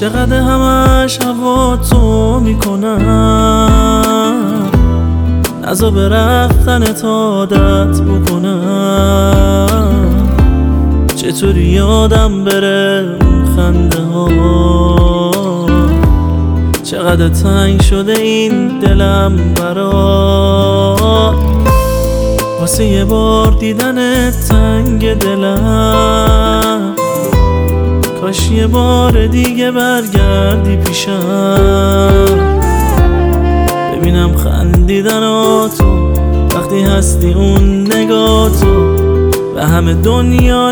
چقدر همش هوا تو میکنم، نزا به رفتنت عادت بکنم. چطوری یادم بره اون خنده ها، چقدر تنگ شده این دلم برات. واسه یه بار دیدنت تنگ دلم، کاش یه بار دیگه برگردی پیشم. ببینم خندیدناتو وقتی هستی اون نگاتو به همه دنیا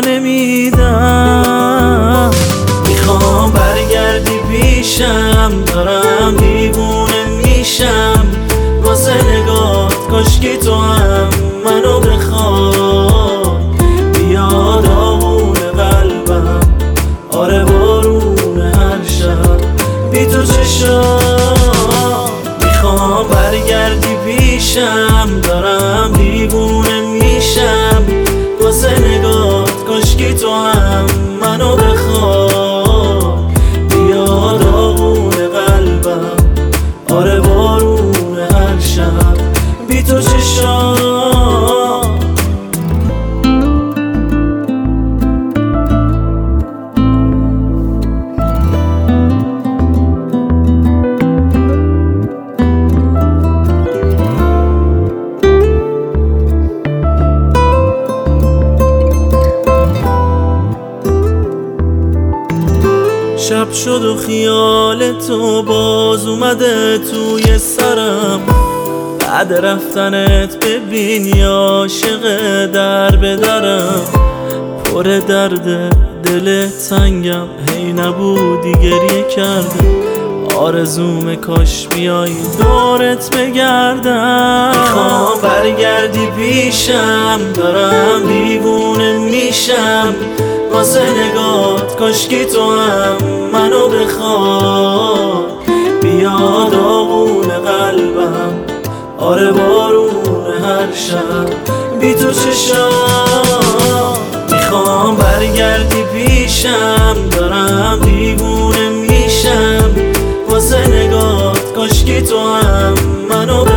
نمیدم. میخوام برگردی پیشم، دارم دیوونه میشم واسه نگات. کاشکی تو هم منو بخوای، بیا داغون قلبم، آره بارون هر شب بی تو چشام. میخوام برگردی پیشم، دارم دیوونه میشم واسه نگات. کاشکی تو هم منو بخوای، بیا داغون قلبم، آره بارون هر شب بی تو چشام. شب شد و خیال تو باز اومده توی سرم. بعد رفتنت ببین یا عاشق در به درم. پر درد دل تنگم، هی نبودی گریه کردم. آرزوم کاش بیایی دورت بگردم. میخوام برگردی پیشم، دارم دیوونه میشم واسه نگات. کاشکی تو هم منو بخوای، بیا داغون قلبم، آره بارون هر شب بی تو چشام. میخوام برگردی پیشم، دارم دیوونه میشم واسه نگات. کاشکی تو هم منو